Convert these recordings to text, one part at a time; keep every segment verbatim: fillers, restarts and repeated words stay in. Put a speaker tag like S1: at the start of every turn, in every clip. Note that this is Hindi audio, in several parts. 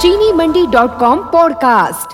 S1: चीनी Mandi dot com podcast.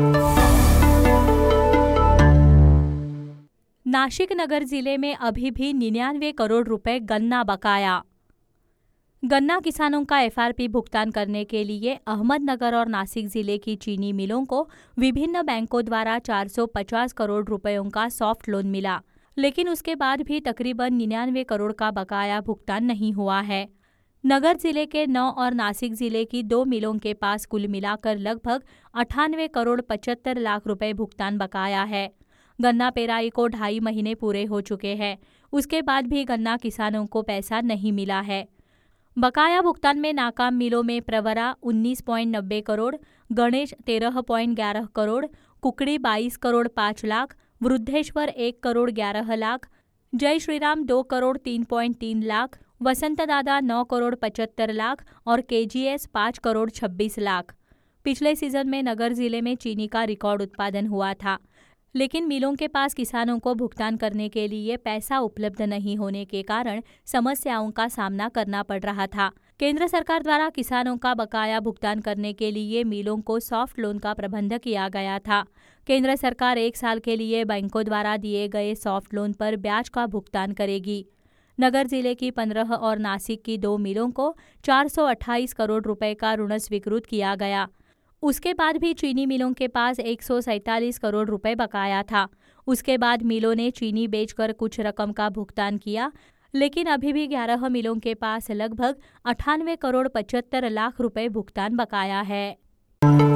S2: Nashik नगर जिले में अभी भी निन्यानवे करोड़ रुपए गन्ना बकाया। गन्ना किसानों का एफआरपी भुगतान करने के लिए अहमदनगर और नासिक जिले की चीनी मिलों को विभिन्न बैंकों द्वारा चार सौ पचास करोड़ रुपयों का सॉफ्ट लोन मिला, लेकिन उसके बाद भी तकरीबन निन्यानवे करोड़ का बकाया भुगतान नहीं हुआ है। नगर जिले के नौ और नासिक जिले की दो मिलों के पास कुल मिलाकर लगभग अट्ठानवे करोड़ पचहत्तर लाख रुपए भुगतान बकाया है। गन्ना पेराई को ढाई महीने पूरे हो चुके हैं, उसके बाद भी गन्ना किसानों को पैसा नहीं मिला है। बकाया भुगतान में नाकाम मिलों में प्रवरा उन्नीस पॉइंट नब्बे करोड़, गणेश तेरह पॉइंट ग्यारह करोड़, कुकड़ी बाईस करोड़ पाँच लाख, वृद्धेश्वर एक करोड़ ग्यारह लाख, जय श्रीराम दो करोड़ तीन पॉइंट तीन लाख, वसंत दादा नौ करोड़ पचहत्तर लाख और केजीएस पाँच करोड़ छब्बीस लाख। पिछले सीजन में नगर जिले में चीनी का रिकॉर्ड उत्पादन हुआ था, लेकिन मिलों के पास किसानों को भुगतान करने के लिए पैसा उपलब्ध नहीं होने के कारण समस्याओं का सामना करना पड़ रहा था। केंद्र सरकार द्वारा किसानों का बकाया भुगतान करने के लिए मिलों को सॉफ्ट लोन का प्रबंध किया गया था। केंद्र सरकार एक साल के लिए बैंकों द्वारा दिए गए सॉफ्ट लोन पर ब्याज का भुगतान करेगी। नगर जिले की पंद्रह और नासिक की दो मिलों को चार सौ अट्ठाईस करोड़ रुपए का ऋण स्वीकृत किया गया। उसके बाद भी चीनी मिलों के पास एक सौ सैंतालीस करोड़ रुपए बकाया था। उसके बाद मिलों ने चीनी बेचकर कुछ रकम का भुगतान किया, लेकिन अभी भी ग्यारह मिलों के पास लगभग अट्ठानवे करोड़ पचहत्तर लाख रुपए भुगतान बकाया है।